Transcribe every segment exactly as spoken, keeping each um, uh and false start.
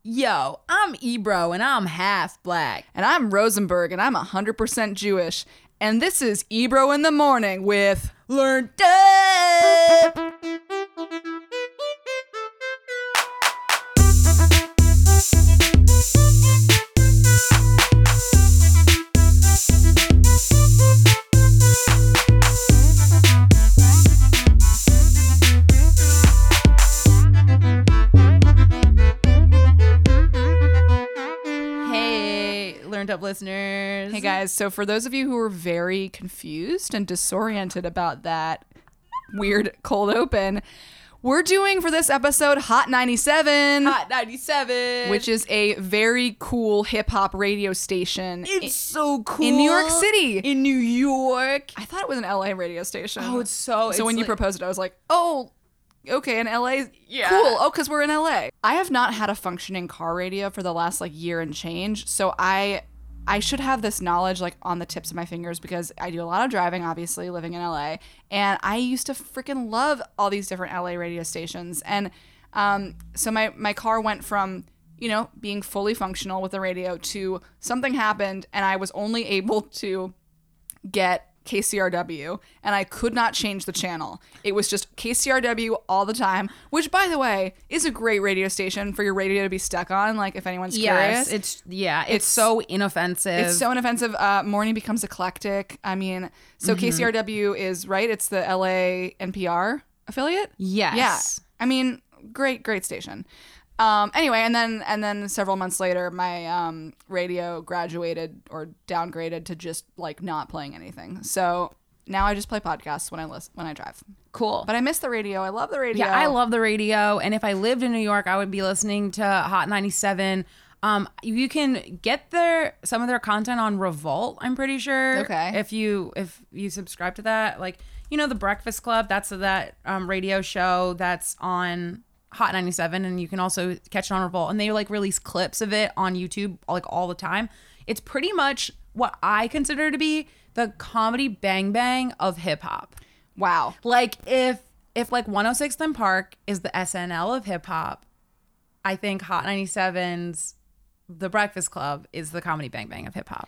Yo, I'm Ebro and I'm half black. And I'm Rosenberg and I'm one hundred percent Jewish. And this is Ebro in the Morning with Learned Up. Up listeners. Hey guys, so for those of you who are very confused and disoriented about that weird cold open, we're doing for this episode Hot ninety-seven. Hot ninety-seven. Which is a very cool hip-hop radio station. It's in, so cool. In New York City. In New York. I thought it was an L A radio station. Oh, it's so... So it's when like, you proposed it, I was like, oh... Okay, in L A, yeah. Cool. Oh, because we're in L A. I have not had a functioning car radio for the last like year and change, so I I should have this knowledge like on the tips of my fingers because I do a lot of driving, obviously, living in L A, and I used to freaking love all these different L A radio stations. And um, so my, my car went from, you know, being fully functional with the radio to something happened, and I was only able to get K C R W, and I could not change the channel. It was just K C R W all the time, which, by the way, is a great radio station for your radio to be stuck on, like, if anyone's yes, curious. It's, yeah, it's, it's so inoffensive. It's so inoffensive. Uh, morning becomes eclectic. I mean, so mm-hmm. K C R W is, right, it's the L A N P R affiliate? Yes. Yeah. I mean, great, great station. Um, anyway, and then and then several months later, my um, radio graduated or downgraded to just like not playing anything. So now I just play podcasts when I listen when I drive. Cool. But I miss the radio. I love the radio. Yeah, I love the radio. And if I lived in New York, I would be listening to Hot ninety-seven. Um, you can get their some of their content on Revolt, I'm pretty sure. Okay. If you if you subscribe to that, like, you know, the Breakfast Club, that's that um, radio show that's on Hot ninety-seven, and you can also catch it on Revolt, and they like release clips of it on YouTube like all the time. It's pretty much what I consider to be the comedy bang bang of hip hop. Wow. Like if if like one oh six and Park is the S N L of hip hop, I think Hot ninety-seven's The Breakfast Club is the comedy bang bang of hip hop.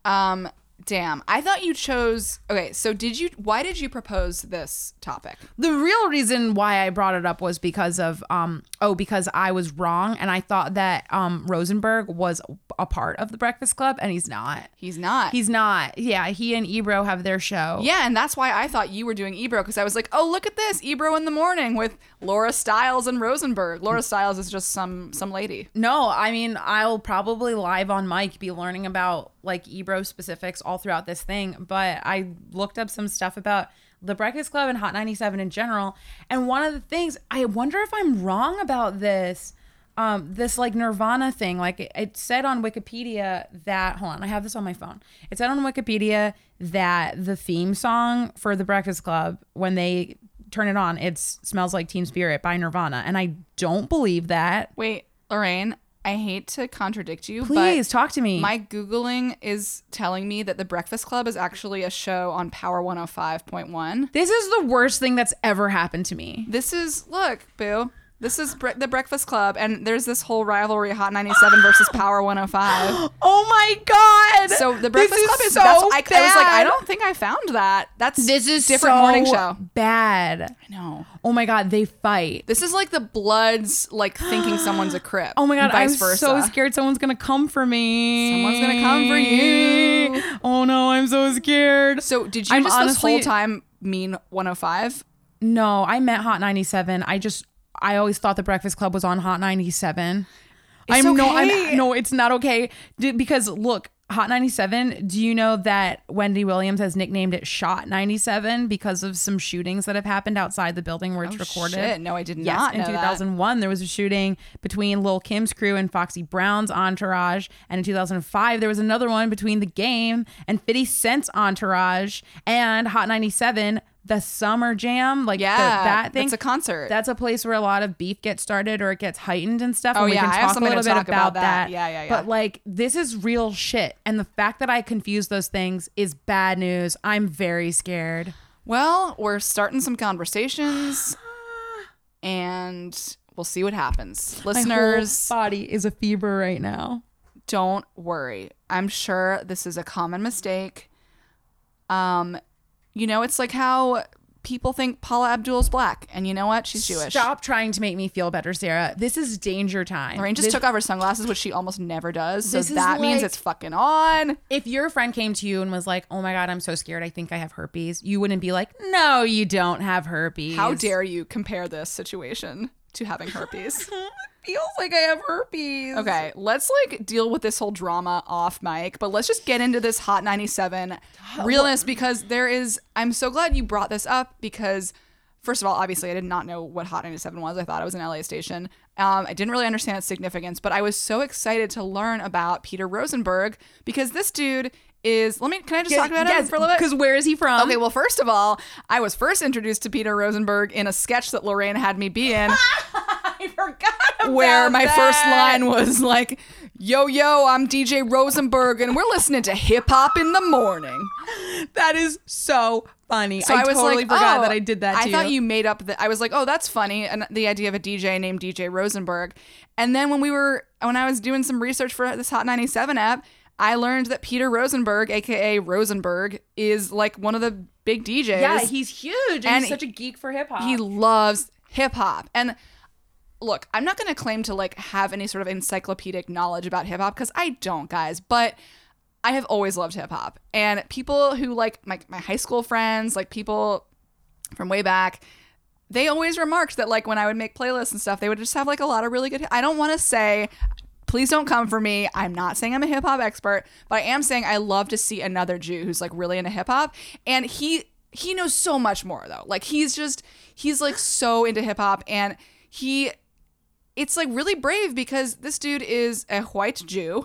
Um Damn, I thought you chose... Okay, so did you... Why did you propose this topic? The real reason why I brought it up was because of... um Oh, because I was wrong, and I thought that um Rosenberg was a part of the Breakfast Club, and he's not. He's not. He's not. Yeah, he and Ebro have their show. Yeah, and that's why I thought you were doing Ebro, because I was like, oh, look at this, Ebro in the Morning with Laura Stiles and Rosenberg. Laura Stiles is just some some lady. No, I mean, I'll probably live on mic be learning about like Ebro specifics all throughout this thing, but I looked up some stuff about the Breakfast Club and Hot ninety-seven in general, and one of the things, I wonder if I'm wrong about this, um, this like Nirvana thing. Like it, it said on Wikipedia that, hold on, I have this on my phone. It said on Wikipedia that the theme song for the Breakfast Club, when they turn it on, it Smells Like Teen Spirit by Nirvana, and I don't believe that. Wait, Lorraine, I hate to contradict you, Please, but talk to me. My Googling is telling me that The Breakfast Club is actually a show on Power one oh five point one. This is the worst thing that's ever happened to me. This is, look, boo. This is bre- The Breakfast Club, and there's this whole rivalry, Hot ninety-seven versus Power one oh five. Oh my God. So The Breakfast this Club is is, so that's, I, bad. I was like, I don't think I found that. That's This is different so morning show. bad. I know. Oh my God, they fight. This is like the Bloods, like thinking someone's a Crip. Oh my God, and vice I'm versa. so scared someone's gonna come for me. Someone's gonna come for you. Oh no, I'm so scared. So did you I'm just honestly, this whole time mean one oh five? No, I meant Hot ninety-seven. I just, I always thought the Breakfast Club was on Hot ninety-seven. It's I'm okay. no, I'm no, it's not okay. D- because look, Hot ninety-seven, do you know that Wendy Williams has nicknamed it Shot ninety-seven because of some shootings that have happened outside the building where it's Oh, recorded? Shit. No, I did yes, not in know two thousand one, that. there was a shooting between Lil' Kim's crew and Foxy Brown's entourage. And in two thousand five, there was another one between The Game and fifty Cent's entourage. And Hot ninety-seven, the Summer Jam, like yeah, the, that thing. It's a concert. That's a place where a lot of beef gets started or it gets heightened and stuff. Oh, and we yeah, can I have talk a something little to bit talk about, about that. that. Yeah, yeah, yeah. But like, this is real shit. And the fact that I confuse those things is bad news. I'm very scared. Well, we're starting some conversations and We'll see what happens. My Listeners, whole body is a fever right now. don't worry. I'm sure this is a common mistake. Um, you know, it's like how people think Paula Abdul's black, and you know what? She's Jewish. Stop trying to make me feel better, Sarah. This is danger time. Lorraine just This- took off her sunglasses, which she almost never does. So This is that means like- it's fucking on. If your friend came to you and was like, "Oh my god, I'm so scared. I think I have herpes," you wouldn't be like, "No, you don't have herpes." How dare you compare this situation to having herpes? Feels like I have herpes. Okay, let's like deal with this whole drama off mic, but let's just get into this Hot ninety-seven realness because there is, I'm so glad you brought this up because first of all, obviously I did not know what Hot ninety-seven was. I thought it was an L A station. Um, I didn't really understand its significance, but I was so excited to learn about Peter Rosenberg because this dude is, let me, can I just talk about him for a little bit? Because where is he from? Okay, well, first of all, I was first introduced to Peter Rosenberg in a sketch that Lorraine had me be in. I forgot about Where my that. first line was like, yo, yo, I'm D J Rosenberg, and we're listening to hip hop in the morning. That is so funny. So I, I, was totally like, forgot oh, that I did that to I you. thought you made up the, I was like, oh, that's funny. And the idea of a D J named D J Rosenberg. And then when we were, when I was doing some research for this Hot ninety-seven app, I learned that Peter Rosenberg, A K A Rosenberg, is like one of the big D Js. Yeah, he's huge. And And he's such a geek for hip hop. He loves hip hop. And look, I'm not going to claim to like have any sort of encyclopedic knowledge about hip hop because I don't, guys, but I have always loved hip hop. And people who like my, my high school friends, like people from way back, they always remarked that like when I would make playlists and stuff, they would just have like a lot of really good, I don't want to say, please don't come for me. I'm not saying I'm a hip hop expert, but I am saying I love to see another Jew who's like really into hip hop. And he, he knows so much more though. Like he's just, he's like so into hip hop and he, it's like really brave because this dude is a white Jew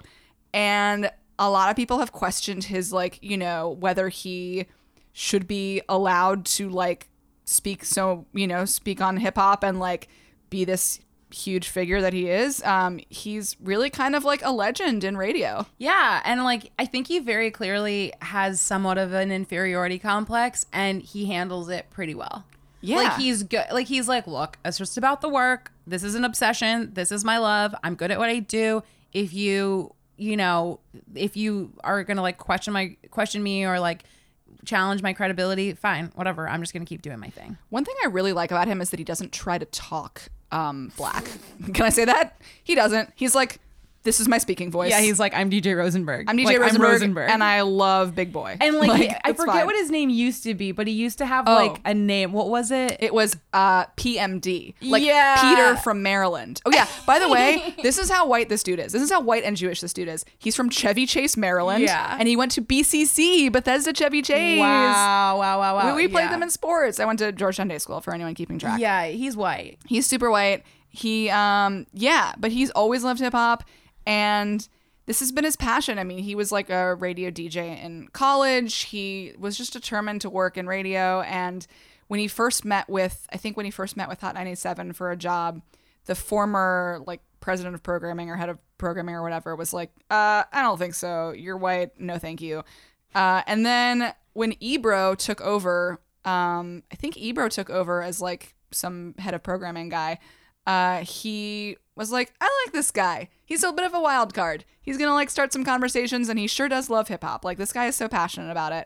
and a lot of people have questioned his like, you know, whether he should be allowed to like speak so, you know, speak on hip hop and like be this huge figure that he is. Um, he's really kind of like a legend in radio. Yeah, and like I think he very clearly has somewhat of an inferiority complex and he handles it pretty well. Yeah. Like he's good. Like he's like, look, it's just about the work. This is an obsession. This is my love. I'm good at what I do. If you, you know, if you are going to like question my question me or like challenge my credibility, fine, whatever. I'm just going to keep doing my thing. One thing I really like about him is that he doesn't try to talk um, black. Can I say that? He doesn't. He's like, this is my speaking voice. Yeah, he's like, I'm D J Rosenberg. I'm D J Like, Rosenberg, Rosenberg. and I love Big Boy. And like, Like, I it's forget fine. what his name used to be, but he used to have Oh. like a name. What was it? It was uh, P M D, like Yeah. Peter from Maryland. Oh yeah. By the way, this is how white this dude is. This is how white and Jewish this dude is. He's from Chevy Chase, Maryland. Yeah. And he went to B C C, Bethesda Chevy Chase. Wow, wow, wow, wow. We, we played yeah. them in sports. I went to Georgetown Day School for anyone keeping track. Yeah, he's white. He's super white. He, um, yeah, but he's always loved hip hop, and this has been his passion. I mean, he was like a radio D J in college. He was just determined to work in radio. And when he first met with, I think when he first met with Hot ninety-seven for a job, the former like president of programming or head of programming or whatever was like, uh, I don't think so. You're white. No, thank you. Uh, and then when Ebro took over, um, I think Ebro took over as like some head of programming guy. Uh, he was like, I like this guy. He's a bit of a wild card. He's gonna like start some conversations, and he sure does love hip hop. Like this guy is so passionate about it.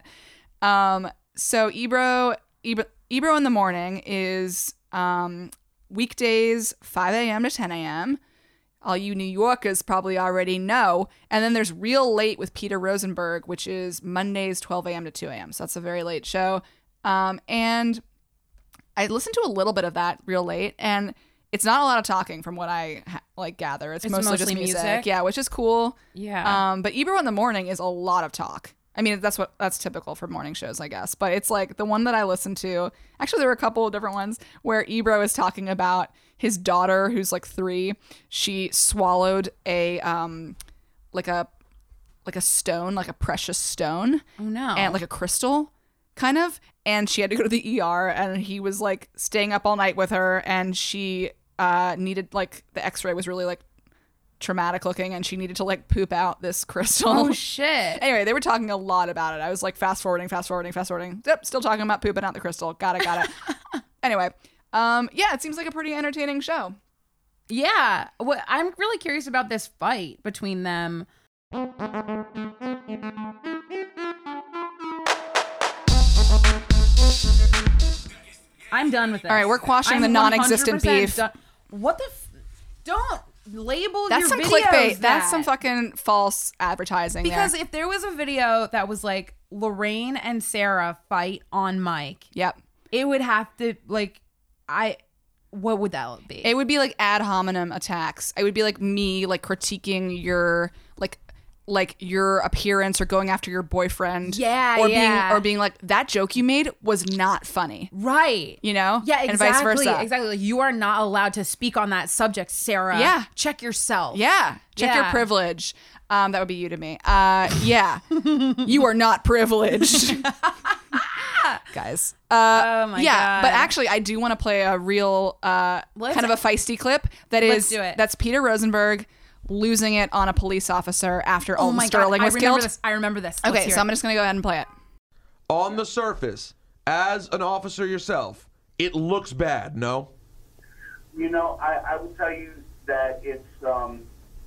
Um, so Ebro, Ebro, Ebro in the morning is um weekdays five a.m. to ten a.m. All you New Yorkers probably already know. And then there's Real Late with Peter Rosenberg, which is Mondays twelve a.m. to two a.m. So that's a very late show. Um, and I listened to a little bit of that Real Late, and it's not a lot of talking from what I ha- like gather. It's, It's mostly, mostly just music. music? Yeah, which is cool. Yeah. Um, but Ebro in the morning is a lot of talk. I mean, that's what that's typical for morning shows, I guess. But it's like the one that I listened to. Actually, there were a couple of different ones where Ebro is talking about his daughter, who's like three. She swallowed a um, like a like a stone, like a precious stone. Oh no. And like a crystal, kind of. And she had to go to the E R, and he was like staying up all night with her, and she uh, needed like the X-ray was really like traumatic looking, and she needed to like poop out this crystal. Oh shit. Anyway, they were talking a lot about it. I was like fast forwarding, fast forwarding, fast forwarding. Yep, still talking about pooping out the crystal. Got it, got it. Anyway, um, yeah, it seems like a pretty entertaining show. Yeah. Well, I'm really curious about this fight between them. I'm done with this. All right, we're quashing I'm the non-existent beef. Done. What the? F- don't label That's your some videos clickbait. that. That's some fucking false advertising. Because there. if there was a video that was like Lorraine and Sarah fight on mic, Yep. it would have to like, I. What would that be? It would be like ad hominem attacks. It would be like me like critiquing your like like your appearance or going after your boyfriend. Yeah, or yeah. being or being like that joke you made was not funny. Right. You know? Yeah, exactly. And vice versa. Exactly. Like, you are not allowed to speak on that subject, Sarah. Yeah. Check yourself. Yeah. Check Yeah. your privilege. Um, that would be you to me. Uh, yeah. You are not privileged. Guys. Uh, Oh my yeah, God. but actually I do want to play a real uh, Let's- kind of a feisty clip that Let's is do it. that's Peter Rosenberg losing it on a police officer after Oh Alton my Sterling God. was I remember killed. this. I remember this. Let's Okay, hear so it. I'm just going to go ahead and play it. On the surface, as an officer yourself, it looks bad, no? You know, I, I will tell you that it's um.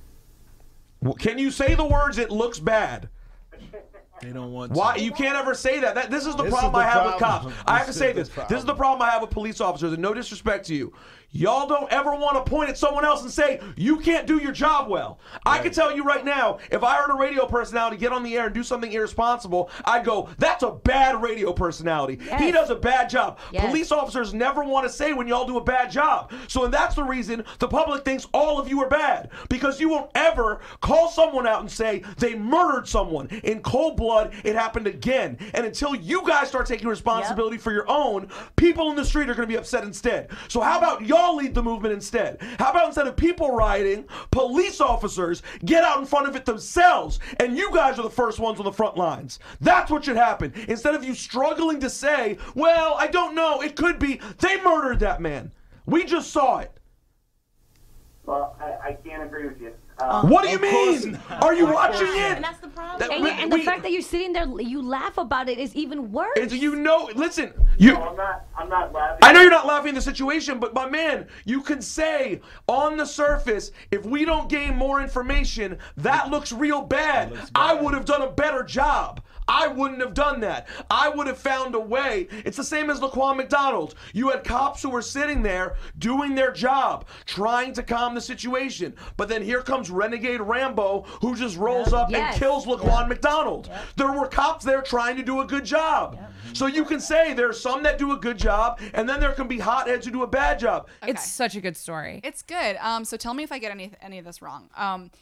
W- Can you say the words, it looks bad? They don't want Why? to. You can't ever say that. that this is the This problem is the I have with problem. cops. I have to This say is this. the This is the problem I have with police officers, and no disrespect to you. Y'all don't ever want to point at someone else and say, you can't do your job well. I can tell you right now, if I heard a radio personality get on the air and do something irresponsible, I'd go, that's a bad radio personality. He does a bad job. Yes. Police officers never want to say when y'all do a bad job. So and that's the reason the public thinks all of you are bad. Because you won't ever call someone out and say they murdered someone. In cold blood, it happened again. And until you guys start taking responsibility for your own, people in the street are going to be upset instead. So how about y'all lead the movement instead? How about instead of people rioting, police officers get out in front of it themselves, and you guys are the first ones on the front lines? That's what should happen. Instead of you struggling to say, well, I don't know, it could be, they murdered that man. We just saw it. Well, I, I can't agree with you. Um, What do you Of course mean? not. Are you watching And it? that's the problem. That- and we- and the we- fact that you're sitting there, you laugh about it is even worse. It's- you know, listen, you. I'm not. I'm not laughing. I know you're not laughing at the situation, but my man, you can say on the surface, if we don't gain more information, that looks real bad. looks I bad. would have done a better job. I wouldn't have done that. I would have found a way. It's the same as Laquan McDonald. You had cops who were sitting there doing their job, trying to calm the situation. But then here comes Renegade Rambo, who just rolls up Yes. and kills Laquan McDonald. There were cops there trying to do a good job. So you can say there's some that do a good job, and then there can be hotheads who do a bad job. It's such a good story. It's good. Um, so tell me if I get any any of this wrong. Um,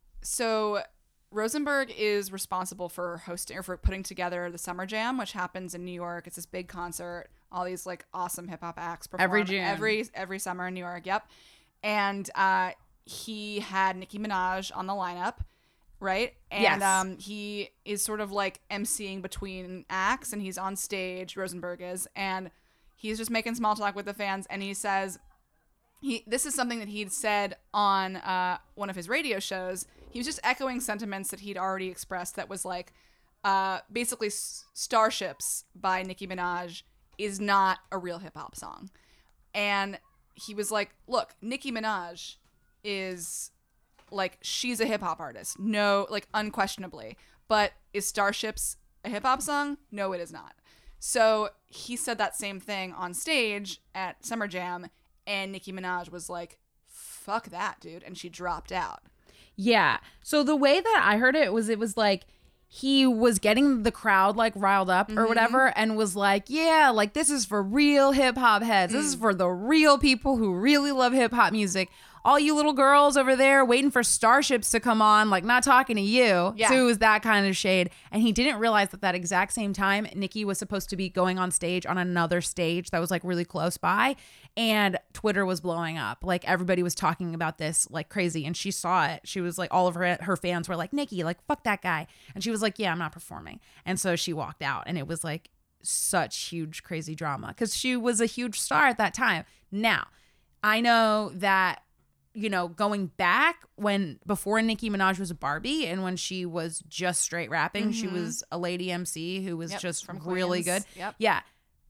so Rosenberg is responsible for hosting or for putting together the Summer Jam, which happens in New York. It's this big concert. All these like awesome hip hop acts perform Every June. every every summer in New York. Yep. And uh, he had Nicki Minaj on the lineup, right? And Yes. um, he is sort of like emceeing between acts, and he's on stage. Rosenberg is, and he's just making small talk with the fans, and he says. He, this is something that he'd said on uh, one of his radio shows. He was just echoing sentiments that he'd already expressed that was like, uh, basically S- Starships by Nicki Minaj is not a real hip hop song. And he was like, look, Nicki Minaj is like, she's a hip hop artist. No, like unquestionably. But is Starships a hip hop song? No, it is not. So he said that same thing on stage at Summer Jam. And Nicki Minaj was like, fuck that, dude. And she dropped out. Yeah. So the way that I heard it was it was like he was getting the crowd like riled up or whatever and was like, yeah, like this is for real hip hop heads. This is for the real people who really love hip hop music. All you little girls over there waiting for Starships to come on, like not talking to you. Yeah. So it was that kind of shade. And he didn't realize that that exact same time, Nicki was supposed to be going on stage on another stage that was like really close by. And Twitter was blowing up. Like everybody was talking about this like crazy. And she saw it. She was like, all of her, her fans were like, Nicki, like, fuck that guy. And she was like, yeah, I'm not performing. And so she walked out. And it was like such huge, crazy drama because she was a huge star at that time. Now, I know that, you know, going back when before Nicki Minaj was a Barbie and when she was just straight rapping, she was a lady M C who was Yep, just from really Queens. good. Yep. Yeah.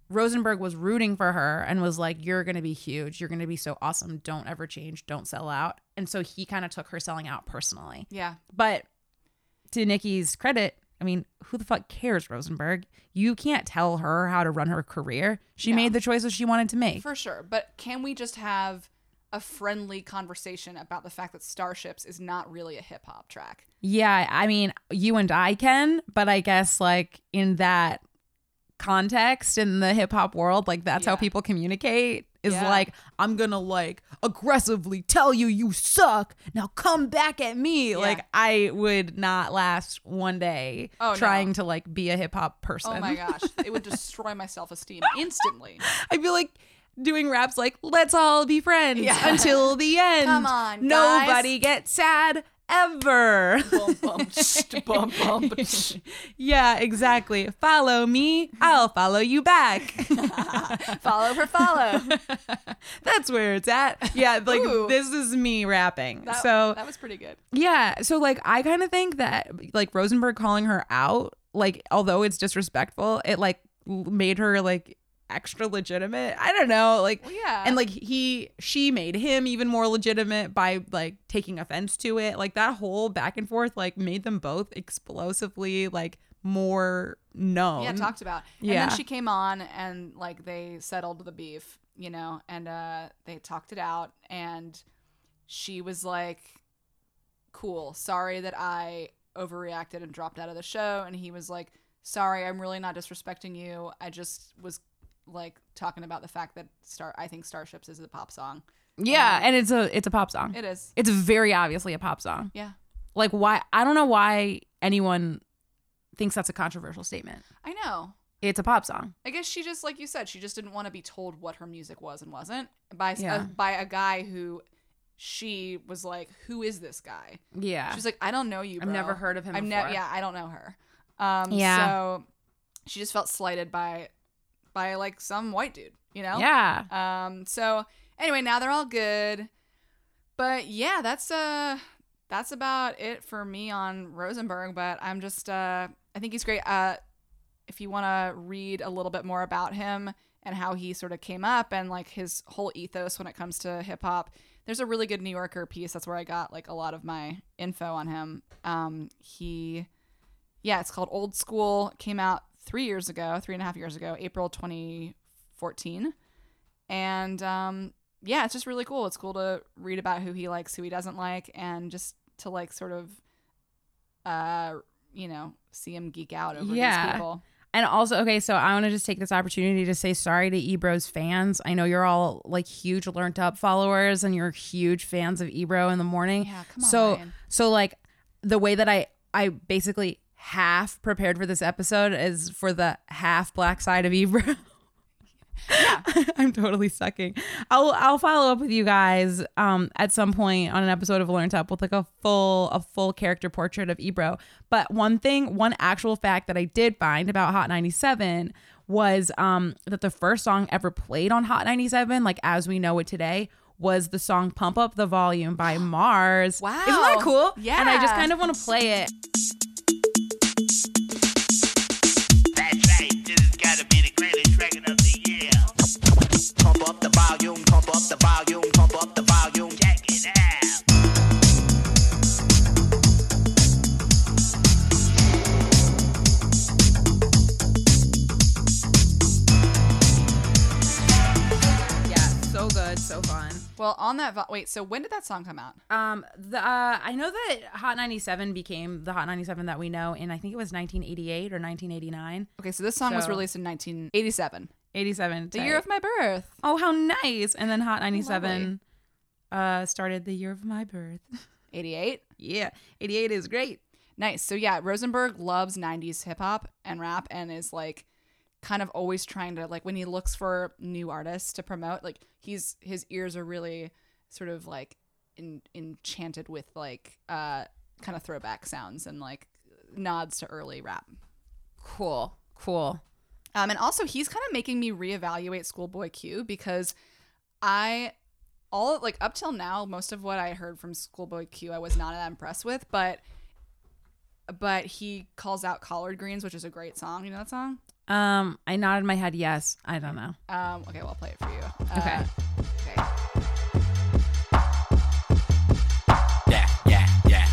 Rosenberg was rooting for her and was like, you're going to be huge. You're going to be so awesome. Don't ever change. Don't sell out. And so he kind of took her selling out personally. Yeah. But to Nikki's credit, I mean, who the fuck cares, Rosenberg? You can't tell her how to run her career. She No. made the choices she wanted to make. For sure. But can we just have a friendly conversation about the fact that Starships is not really a hip hop track? Yeah, I mean, you and I can, but I guess like in that context in the hip hop world, like that's Yeah. how people communicate is Yeah. like, I'm gonna like aggressively tell you you suck. Now come back at me. Yeah. Like I would not last one day Oh, no. trying to like be a hip hop person. Oh my gosh. It would destroy my self esteem instantly. I feel like doing raps like, let's all be friends Yeah. until the end. Come on, guys. Nobody gets sad ever. Bum, bum, tsh, bum, bum, tsh. Yeah, exactly. Follow me, I'll follow you back. Follow for follow. That's where it's at. Yeah, like Ooh. this is me rapping. That, so that was pretty good. yeah, so like I kind of think that like Rosenberg calling her out, like although it's disrespectful, it like l- made her like extra legitimate. I don't know, like Well, yeah. and like he she made him even more legitimate by like taking offense to it. Like that whole back and forth like made them both explosively like more known. Yeah, talked about. And Yeah. then she came on and like they settled the beef, you know, and uh they talked it out and she was like, cool, sorry that I overreacted and dropped out of the show. And he was like, sorry, I'm really not disrespecting you. I just was like talking about the fact that Star I think Starships is a pop song. Yeah, and it's a it's a pop song. It is. It's very obviously a pop song. Yeah. Like why I don't know why anyone thinks that's a controversial statement. I know. It's a pop song. I guess she just, like you said, she just didn't want to be told what her music was and wasn't by s- Yeah. uh, by a guy who she was like, who is this guy? Yeah. She's like, I don't know you, I've bro. never heard of him I've before. yeah, I don't know her. Um, Yeah. So she just felt slighted by by like some white dude, you know? Yeah. Um. So anyway, now they're all good, but yeah, that's uh that's about it for me on Rosenberg. But I'm just uh I think he's great. Uh, if you want to read a little bit more about him and how he sort of came up and like his whole ethos when it comes to hip hop, there's a really good New Yorker piece. That's where I got like a lot of my info on him. Um, he, yeah, it's called Old School. Came out three years ago, three and a half years ago, April twenty fourteen. And um, yeah, it's just really cool. It's cool to read about who he likes, who he doesn't like, and just to like sort of, uh, you know, see him geek out over Yeah. these people. And also, okay, so I want to just take this opportunity to say sorry to Ebro's fans. I know you're all like huge Learned Up followers and you're huge fans of Ebro in the morning. Yeah, come on, So, Ryan. so like the way that I, I basically half prepared for this episode is for the half black side of Ebro. Yeah. I'm totally sucking. I'll I'll follow up with you guys um at some point on an episode of Learned Up with like a full a full character portrait of Ebro. But one thing, one actual fact that I did find about Hot ninety-seven was um that the first song ever played on Hot ninety-seven, like as we know it today, was the song Pump Up the Volume by Mars. Wow. Isn't that cool? Yeah. And I just kind of want to play it. That's right, this has gotta be the greatest record of the year. Pump up the volume, pump up the volume, pump up the volume, check it out. Yeah, so good, so fun. Well, on that, vo- wait, so when did that song come out? Um, the uh, I know that Hot ninety-seven became the Hot ninety-seven that we know in I think it was nineteen eighty-eight or nineteen eighty-nine. Okay, so this song was So- released in nineteen eighty-seven, eighty-seven. the year of my birth. Oh, how nice! And then Hot ninety-seven uh started the year of my birth. eighty-eight. Yeah, eighty-eight is great. Nice. So yeah, Rosenberg loves nineties hip hop and rap and is like kind of always trying to like when he looks for new artists to promote, like he's his ears are really sort of like in, enchanted with like uh kind of throwback sounds and like nods to early rap. Cool, cool. Um, and also he's kind of making me reevaluate Schoolboy Q because I all like up till now most of what I heard from Schoolboy Q I was not that impressed with, but but he calls out Collard Greens, which is a great song. You know that song? Um, I nodded my head yes. I don't know. Um, okay, well, I'll play it for you. Okay. Uh, okay. Yeah, yeah, yeah.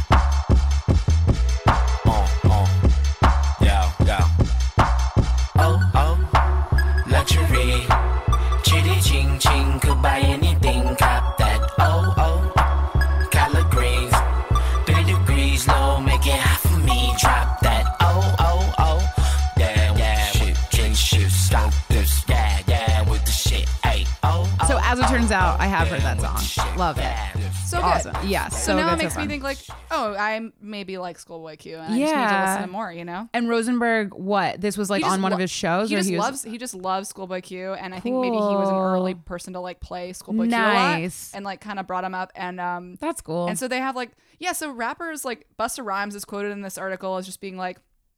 Uh, uh. Yo, yo. Oh, oh. Luxury. Chitty ching ching. Could buy anything. Cop that. Oh, oh. Collard greens. Three degrees low. Make it hot for me. Drop that. Oh, oh, oh. Yeah, yeah. Shit, drink shit. Stop this. Yeah, yeah. With the shit. Hey, oh, oh. So as it turns out, I have heard that song. Love it. So good. Awesome. Yes. So, So, now good, it makes so me fun. think like, oh, I maybe like Schoolboy Q, and I just need to Yeah. listen to more. You know. And Rosenberg, what? This was like He on just one of lo- his shows? He or just he was- loves. He just loves Schoolboy Q, and I think maybe he was an Cool. early person to like play Schoolboy Nice. Q a lot, and like kind of brought him up. And um, That's cool. and so they have like, yeah. So rappers like Busta Rhymes is quoted in this article as just being like,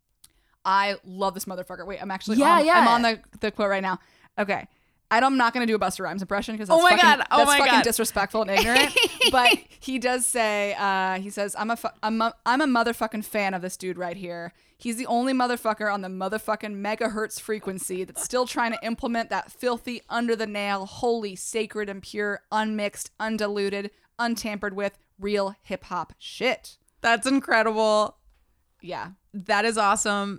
"I love this motherfucker." Wait, I'm actually Yeah, on, yeah. I'm on the the quote right now. Okay. I don't, I'm not going to do a Busta Rhymes impression because that's, Oh my fucking, God. Oh that's my fucking God. disrespectful and ignorant. But he does say, uh, he says, I'm a, fu- I'm, a, I'm a motherfucking fan of this dude right here. He's the only motherfucker on the motherfucking megahertz frequency that's still trying to implement that filthy, under the nail, holy, sacred, and pure, unmixed, undiluted, untampered with, real hip hop shit. That's incredible. Yeah. That is awesome.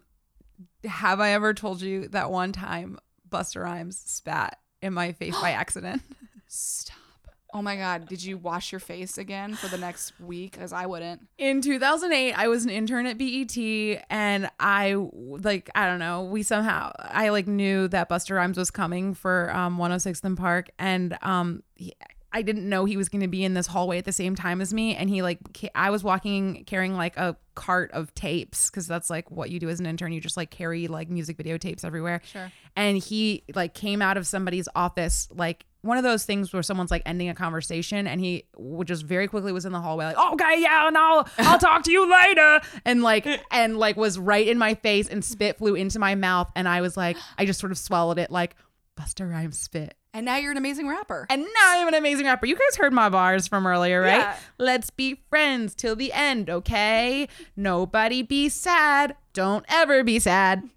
Have I ever told you that one time Busta Rhymes spat in my face by accident? Stop. Oh my God. Did you wash your face again for the next week? Because I wouldn't. In two thousand eight, I was an intern at B E T, and I like I don't know. We somehow I like knew that Busta Rhymes was coming for um, one oh sixth and Park, and um, he, I didn't know he was going to be in this hallway at the same time as me. And he like ca- I was walking carrying like a cart of tapes because that's like what you do as an intern. You just like carry like music video tapes everywhere. Sure. And he like came out of somebody's office like. One of those things where someone's like ending a conversation and he would just very quickly was in the hallway like, okay, yeah, and I'll, I'll talk to you later. And like, and like was right in my face and spit flew into my mouth. And I was like, I just sort of swallowed it like Busta Rhymes spit. And now you're an amazing rapper. And now I'm an amazing rapper. You guys heard my bars from earlier, right? Yeah. Let's be friends till the end, okay? Nobody be sad. Don't ever be sad.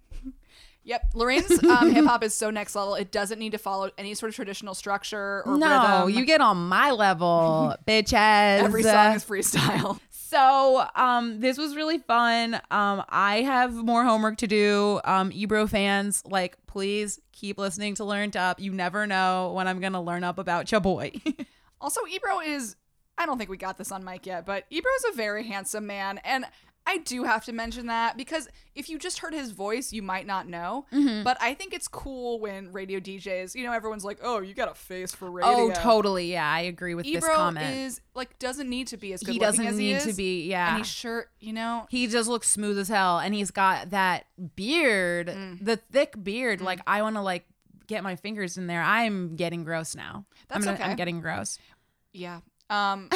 Yep. Lorraine's um, hip hop is so next level. It doesn't need to follow any sort of traditional structure or No, rhythm. you get on my level, bitches. Every song is freestyle. So um, this was really fun. Um, I have more homework to do. Um, Ebro fans, like, please keep listening to Learned Up. You never know when I'm going to learn up about your boy. Also, Ebro is, I don't think we got this on mic yet, but Ebro's a very handsome man. And I do have to mention that because if you just heard his voice, you might not know. Mm-hmm. But I think it's cool when radio D Js, you know, everyone's like, oh, you got a face for radio. Oh, totally. Yeah, I agree with Ebro this comment. is, like, doesn't need to be as good He looking doesn't as he need is. to be, yeah. And he's sure, you know. He just looks smooth as hell. And he's got that beard, Mm. the thick beard. Like, I want to, like, get my fingers in there. I'm getting gross now. That's I'm okay. I'm getting gross. Yeah. Um,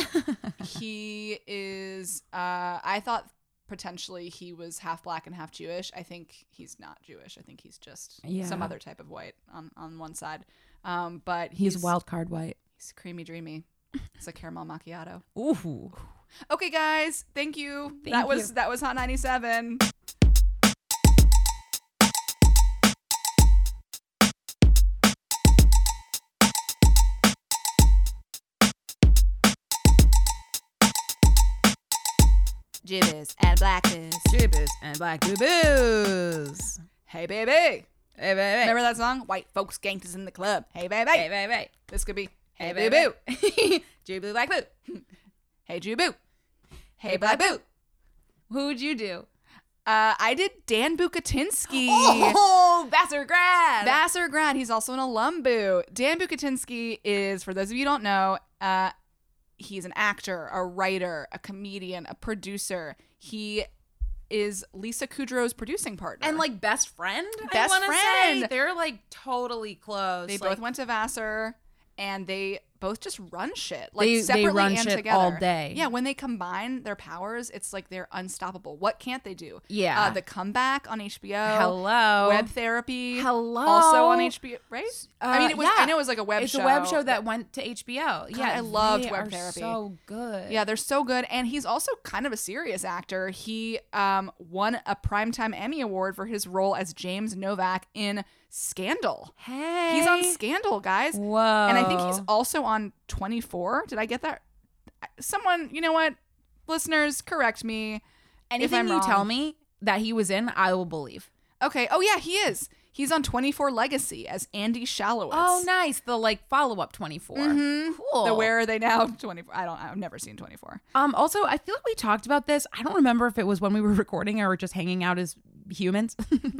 he is, uh, I thought potentially he was half black and half Jewish. I think he's not Jewish. I think he's just Yeah. some other type of white on, on one side. Um, but He's, he's, wild card white. He's creamy dreamy. It's a caramel macchiato. Ooh. Okay, guys. Thank you. Thank that was you. that was Hot ninety-seven. Jibbers and blackers. Jibbers and black boo-boos. Hey, baby. Hey, baby. Remember that song? White folks gangsters in the club. Hey, baby. Hey, baby. This could be Hey, Hey, boo baby. boo. Jew blue black boo. Hey, Jew boo. Hey, black boo. Who'd you do? Uh, I did Dan Bukatinsky. Oh, Vassar grad. Vassar grad. He's also an alum boo. Dan Bukatinsky is, for those of you who don't know, uh, he's an actor, a writer, a comedian, a producer. He is Lisa Kudrow's producing partner. and like best friend. I Best wanna friend. Say. They're like totally close. they like, both went to Vassar, and they both just run shit. Like They- they separately run and shit together. all day. Yeah, when they combine their powers, it's like they're unstoppable. What can't they do? Yeah. Uh, the Comeback on H B O. Hello. Web Therapy. Hello. Also on H B O, right? I mean, it was. Uh, yeah. I know it was like a web it's show. a web show that went to H B O. yeah, I loved they Web are Therapy. So good. Yeah, they're so good. And he's also kind of a serious actor. He um, won a Primetime Emmy Award for his role as James Novak in Scandal. Hey, He's on Scandal, guys. Whoa. And I think he's also on twenty-four. Did I get that? Someone, you know what? Listeners, correct me. Anything I'm you wrong. tell me that he was in, I will believe. Okay. Oh, yeah, he is. He's on twenty-four Legacy as Andy Shalowitz. Oh, nice. The like follow up twenty-four. Cool. The Where Are They Now? twenty-four. I don't, I've never seen twenty-four. Um. Also, I feel like we talked about this. I don't remember if it was when we were recording or just hanging out as humans.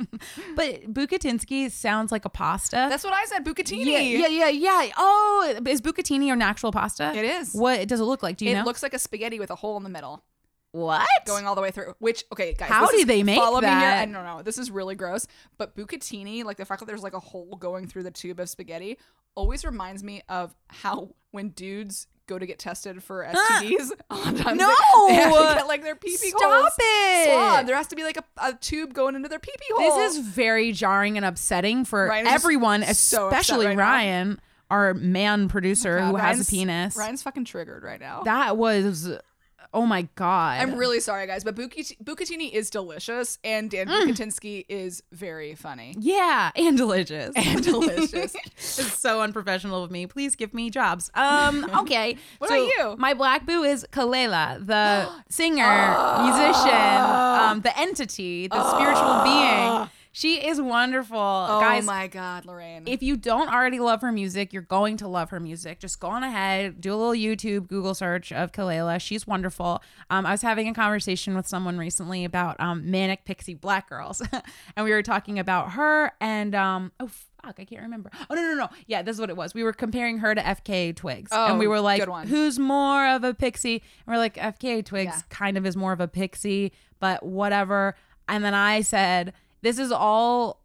But Bucatinsky sounds like a pasta. That's what I said, Bucatini. yeah, yeah, yeah, yeah. Oh, is bucatini an actual pasta? It is. What does it look like? Do you It know? looks like a spaghetti with a hole in the middle. what? Going all the way through. Which, okay, guys. How this do is- they make follow me here. that? I don't know. This is really gross. But bucatini, like the fact that there's like a hole going through the tube of spaghetti, always reminds me of how when dudes go to get tested for S T Ds, a lot of times No! they, they have to get like their pee pee Stop holes it! swabbed. There has to be like a, a tube going into their pee pee hole. This is very jarring and upsetting for Ryan is just everyone, so upset especially right now. Ryan, our man producer God, who has Ryan's- a penis. Ryan's fucking triggered right now. That was, oh my god. I'm really sorry, guys, but Bucat- Bucatini is delicious, and Dan Bucatinsky is very funny. Yeah, and delicious. And delicious. It's so unprofessional of me. Please give me jobs. Um, okay. What So about you? My black boo is Kalela, the singer, musician, um, the entity, the spiritual being. She is wonderful. Oh Guys, my God, Lorraine. if you don't already love her music, you're going to love her music. Just go on ahead, do a little YouTube, Google search of Kalela. She's wonderful. Um, I was having a conversation with someone recently about um, manic pixie black girls, and we were talking about her and um, oh fuck, I can't remember. Oh no no no, yeah, this is what it was. We were comparing her to F K A Twigs, Oh, and we were like, good one. who's more of a pixie? And we're like, F K A Twigs Yeah. kind of is more of a pixie, but whatever. And then I said, this is all.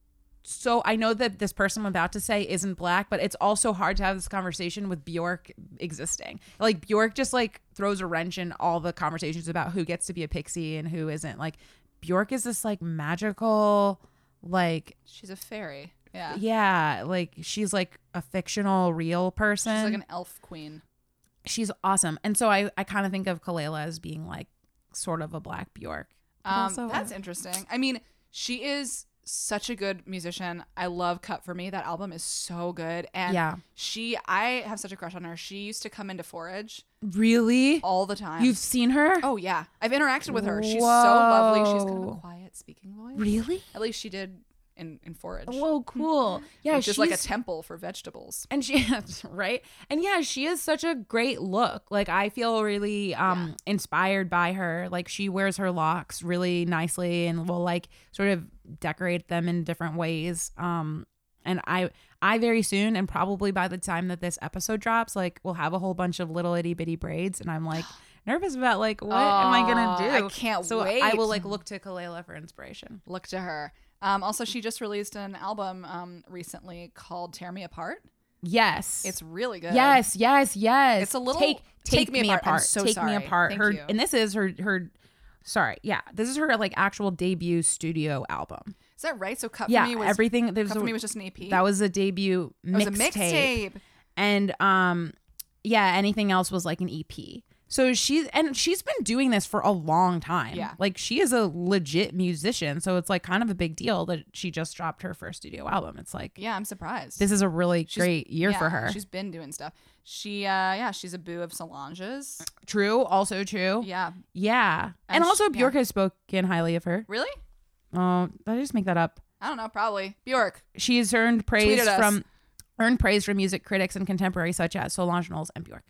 So I know that this person I'm about to say isn't black, but it's also hard to have this conversation with Bjork existing. Like Bjork just like throws a wrench in all the conversations about who gets to be a pixie and who isn't. Like Bjork is this like magical, like She's a fairy. Yeah. yeah, like she's like a fictional real person. She's like an elf queen. She's awesome. And so I, I kind of think of Kalela as being like sort of a black Bjork. But Um, also- that's interesting. I mean, she is such a good musician. I love Cut For Me. That album is so good. And Yeah. she, I have such a crush on her. She used to come into Forage Really? all the time. You've seen her? Oh, yeah. I've interacted with her. She's so lovely. She's kind of Whoa. a quiet speaking voice. Really? At least she did in, in Forage. Whoa, cool. Yeah, Which is like a she's- temple for vegetables. and she right and yeah, she has such a great look. Like I feel really um inspired by her. Like she wears her locks really nicely and will like sort of decorate them in different ways. Um and I I very soon, and probably by the time that this episode drops, like we'll have a whole bunch of little itty bitty braids, and I'm like nervous about like what am I gonna do? I can't so wait. I will like look to Kalela for inspiration. Look to her. Um, also, she just released an album um, recently called Tear Me Apart. Yes. It's really good. Yes, yes, yes. It's a little- take take, Take Me me, Apart. apart. I'm so take sorry. me apart. Thank her you. and this is her her. Sorry, yeah, this is her like actual debut studio album. Is that right? So Cut Yeah, For Me was everything. There's Cut a, For Me was just an E P. that was a debut It was a mixtape, mixtape. and um, yeah, anything else was like an E P. So she's and she's been doing this for a long time. Yeah. like she is a legit musician. So it's like kind of a big deal that she just dropped her first studio album. It's like Yeah, I'm surprised. this is a really She's- great year yeah, for her. She's been doing stuff. She, uh, yeah, she's a boo of Solange's. True, also true. Yeah. Yeah. And, And sh- also yeah. Bjork has spoken highly of her. Really? Oh, did I just make that up? I don't know. Probably Bjork. She's earned praise Tweeted us. from earned praise from music critics and contemporaries such as Solange Knowles and Bjork.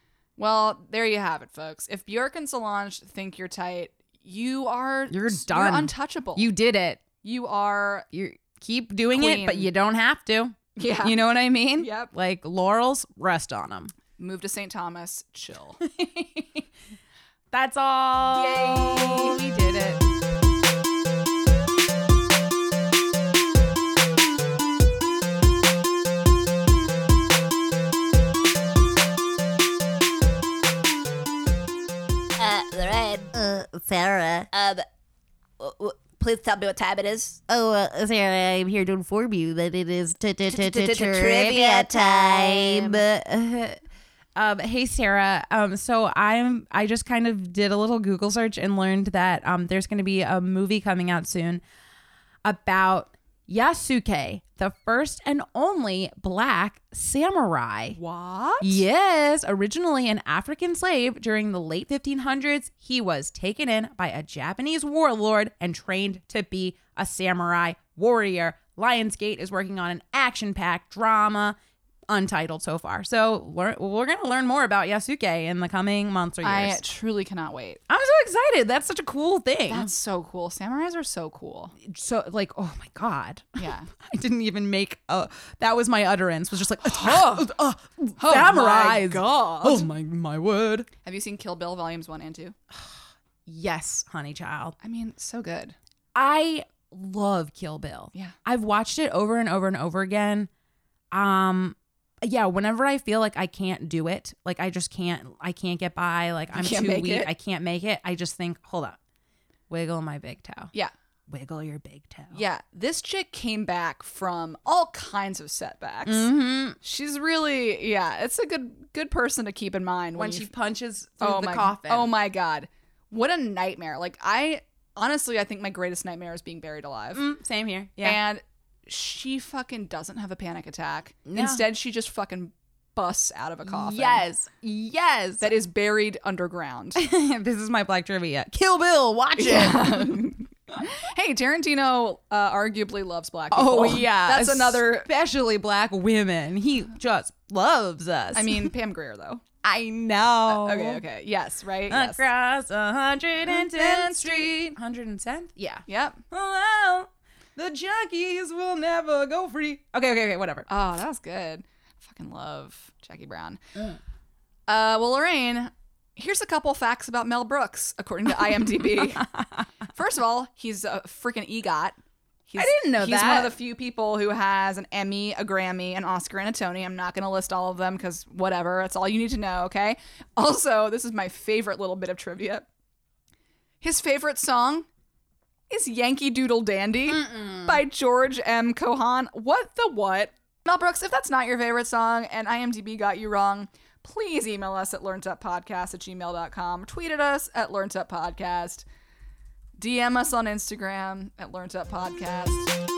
Well, there you have it, folks. If Bjork and Solange think you're tight, you are You're s- done. You're untouchable. You did it. you are. You keep doing Queen. it, but you don't have to. Yeah. You know what I mean? Yep. Like laurels, rest on them. Move to Saint Thomas. Chill. That's all. Yay. We did it. Uh, Sarah. Um, w- w- please tell me what time it is. Oh, uh, Sarah, I'm here to inform you that it is t- t- t- t- Trivia trivia time. Um, hey Sarah. Um, so I'm I just kind of did a little Google search and learned that um there's going to be a movie coming out soon about Yasuke, the first and only black samurai. What? Yes, originally an African slave during the late fifteen hundreds, he was taken in by a Japanese warlord and trained to be a samurai warrior. Lionsgate is working on an action-packed drama, untitled so far. So learn, we're going to learn more about Yasuke in the coming months or years. I truly cannot wait. I'm so excited. That's such a cool thing. That's so cool. Samurais are so cool. so like, oh my God. Yeah. I didn't even make a, that was my utterance, was just like, Oh, uh, oh samurais. my God. Oh my, my word. Have you seen Kill Bill volumes one and two? Yes, honey child. I mean, so good. I love Kill Bill. Yeah. I've watched it over and over and over again. Um, yeah, whenever I feel like I can't do it, like I just can't, I can't get by, like I'm can't too make weak, it. I can't make it. I just think, hold up, wiggle my big toe. Yeah. Wiggle your big toe. Yeah. This chick came back from all kinds of setbacks. Mm-hmm. She's really, yeah, it's a good good person to keep in mind When when she you, punches through oh the my, coffin. Oh my God. What a nightmare. Like, I, honestly, I think my greatest nightmare is being buried alive. Mm, same here. Yeah. And she fucking doesn't have a panic attack. No. Instead, she just fucking busts out of a coffin. Yes. Yes. That is buried underground. This is my black trivia. Kill Bill. Watch it. Hey, Tarantino uh, arguably loves black people. Oh yeah, That's another. especially black women. He just loves us. I mean, Pam Grier, though. I know. Okay, okay. Yes, right? Yes. Across one hundred tenth Street. one hundred tenth? Yeah. Yep. Oh, the junkies will never go free. Okay, okay, okay, whatever. Oh, that was good. I fucking love Jackie Brown. Uh, well, Lorraine, here's a couple facts about Mel Brooks, according to I M D B. First of all, he's a freaking EGOT. He's, I didn't know he's that. one of the few people who has an Emmy, a Grammy, an Oscar, and a Tony. I'm not going to list all of them because whatever. That's all you need to know, okay? Also, this is my favorite little bit of trivia. His favorite song is Yankee Doodle Dandy Mm-mm. by George M. Cohan. What the what? Mel Brooks, if that's not your favorite song and I M D B got you wrong, please email us at learntuppodcast at gmail dot com. Tweet at us at learntuppodcast. D M us on Instagram at learntuppodcast.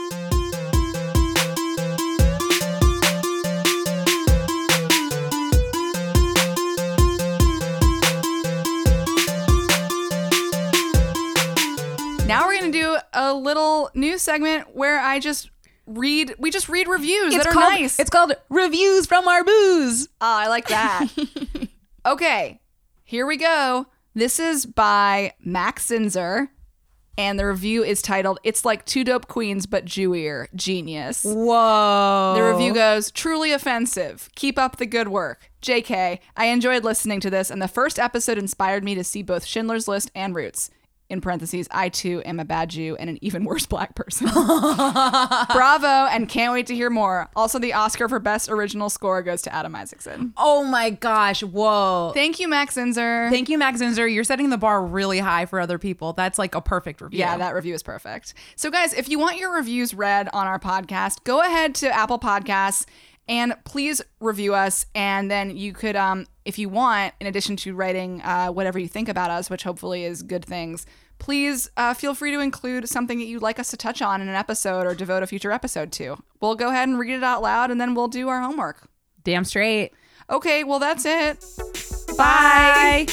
Now we're going to do a little news segment where I just read, we just read reviews that are called, nice. It's called Reviews from Our Booze. Oh, I like that. Okay, here we go. This is by Max Zinzer, and the review is titled, It's Like Two Dope Queens, but Jewier. Genius. Whoa. The review goes, truly offensive. Keep up the good work. J K, I enjoyed listening to this, and the first episode inspired me to see both Schindler's List and Roots. In parentheses, I too am a bad Jew and an even worse black person. Bravo, and can't wait to hear more. Also, the Oscar for Best Original Score goes to Adam Isaacson. Oh my gosh. Whoa. Thank you, Max Zinzer. Thank you, Max Zinzer. You're setting the bar really high for other people. That's like a perfect review. Yeah, that review is perfect. So, guys, if you want your reviews read on our podcast, go ahead to Apple Podcasts and please review us. And then you could, um, if you want, in addition to writing uh, whatever you think about us, which hopefully is good things, please uh, feel free to include something that you'd like us to touch on in an episode or devote a future episode to. We'll go ahead and read it out loud, and then we'll do our homework. Damn straight. Okay, well, that's it. Bye.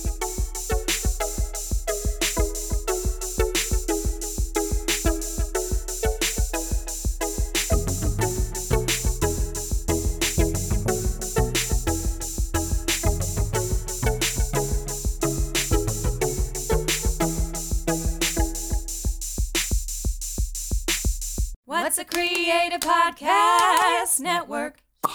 What's a Creative Podcast Network?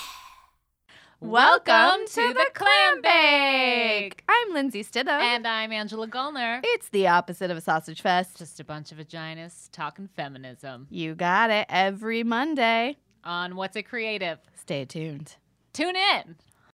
Welcome to the Clam Bake! I'm Lindsay Stidham. And I'm Angela Gullner. It's the opposite of a sausage fest. Just a bunch of vaginas talking feminism. You got it. Every Monday. On What's It Creative? Stay tuned. Tune in!